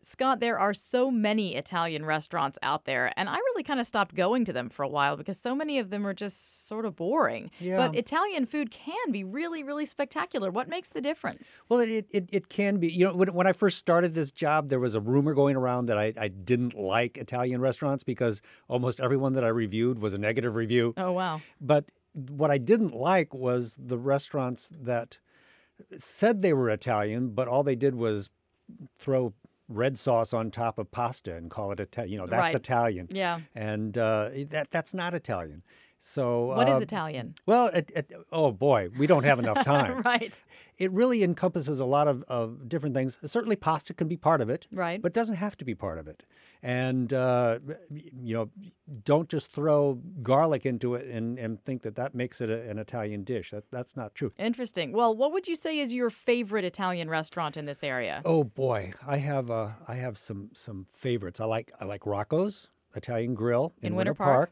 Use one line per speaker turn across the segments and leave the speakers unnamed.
Scott, there are so many Italian restaurants out there, and I really kind of stopped going to them for a while because so many of them are just sort of boring.
Yeah.
But Italian food can be really, really spectacular. What makes the difference?
Well, it can be. You know, when I first started this job, there was a rumor going around that I didn't like Italian restaurants because almost everyone that I reviewed was a negative review.
Oh, wow.
But what I didn't like was the restaurants that said they were Italian, but all they did was throw red sauce on top of pasta and call it Italian. You know, that's
Right.
Italian.
Yeah.
And that's not Italian. So
What is Italian?
well, oh boy, we don't have enough time.
Right.
It really encompasses a lot of different things. Certainly, pasta can be part of it,
Right.
but doesn't have to be part of it. And you know, don't just throw garlic into it and think that that makes it an Italian dish. That's not true.
Interesting. Well, what would you say is your favorite Italian restaurant in this area?
Oh boy, I have some favorites. I like Rocco's Italian Grill in
Winter
Winter
Park.
Park.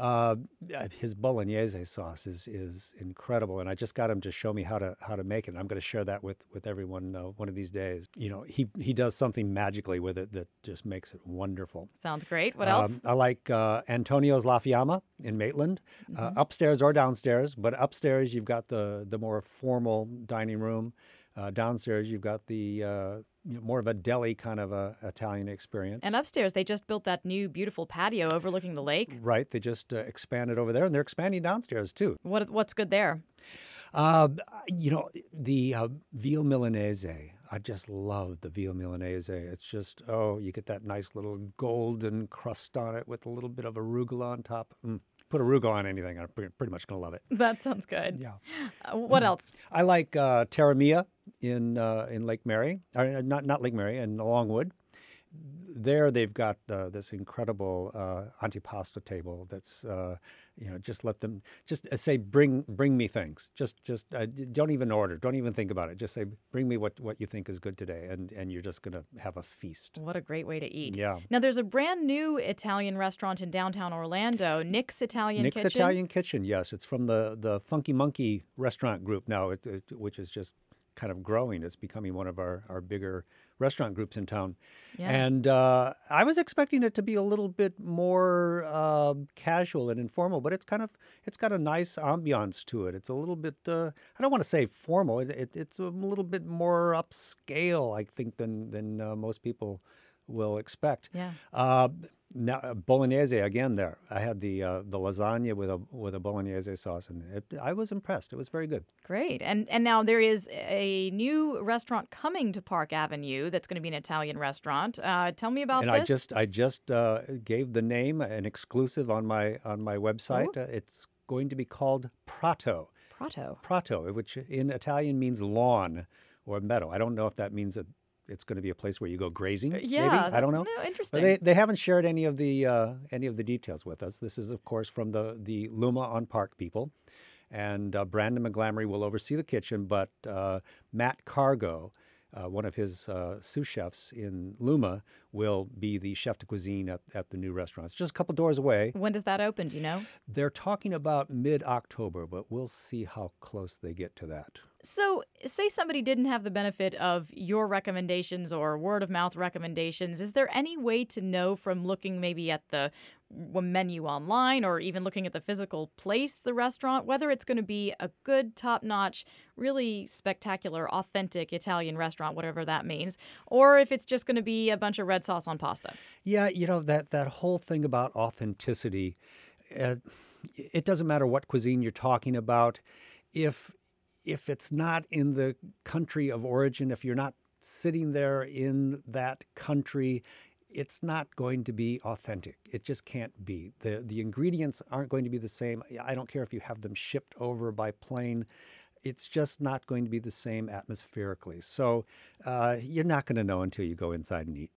His bolognese sauce is incredible, and I just got him to show me how to make it. I'm going to share that with everyone one of these days. You know, he does something magically with it that just makes it wonderful.
Sounds great. What else?
I like Antonio's La Fiamma in Maitland, upstairs or downstairs. But upstairs you've got the more formal dining room. Downstairs you've got the more of a deli kind of a Italian experience.
And upstairs, they just built that new beautiful patio overlooking the lake.
Right, they just expanded over there, and they're expanding downstairs too.
What's good there?
Uh, you know, the veal Milanese. I just love the veal Milanese. It's just, you get that nice little golden crust on it with a little bit of arugula on top. Put arugula on anything, I'm pretty much going to love it.
That sounds good.
Yeah.
What else?
I like Terra Mia in Lake Mary, or not Lake Mary, in Longwood. There they've got this incredible antipasta table that's just let them say bring me things. Just don't even order, don't even think about it. Just say bring me what you think is good today, and you're just gonna have a feast.
What a great way to eat.
Yeah.
Now, there's a brand new Italian restaurant in downtown Orlando, Nick's Italian
Nick's
Kitchen.
Italian Kitchen, yes, it's from the Funky Monkey restaurant group now, which is just kind of growing. It's becoming one of our bigger restaurant groups in town.
Yeah.
And I was expecting it to be a little bit more casual and informal, but it's got a nice ambiance to it. It's a little bit, I don't want to say formal. It's a little bit more upscale, I think, than most people will expect.
Yeah.
Now bolognese again. There, I had the lasagna with a bolognese sauce, and I was impressed. It was very good.
Great. And now there is a new restaurant coming to Park Avenue that's going to be an Italian restaurant. Tell me about
And
this.
I just gave the name, an exclusive on my website. It's going to be called Prato. Prato, which in Italian means lawn or meadow. I don't know if that means that it's going to be a place where you go grazing.
Yeah,
maybe? I don't know.
No, interesting.
But they haven't shared any of the details with us. This is, of course, from the Luma on Park people, and Brandon McGlamory will oversee the kitchen. But Matt Cargo, one of his sous chefs in Luma, will be the chef de cuisine at the new restaurant. It's just a couple doors away.
When does that open? Do you know?
They're talking about mid-October, but we'll see how close they get to that.
So, say somebody didn't have the benefit of your recommendations or word of mouth recommendations. Is there any way to know from looking maybe at the menu online or even looking at the physical place, the restaurant, whether it's going to be a good, top-notch, really spectacular, authentic Italian restaurant, whatever that means, or if it's just going to be a bunch of red sauce on pasta?
Yeah, that whole thing about authenticity, it doesn't matter what cuisine you're talking about. If it's not in the country of origin, if you're not sitting there in that country, it's not going to be authentic. It just can't be. The ingredients aren't going to be the same. I don't care if you have them shipped over by plane. It's just not going to be the same atmospherically. So you're not going to know until you go inside and eat.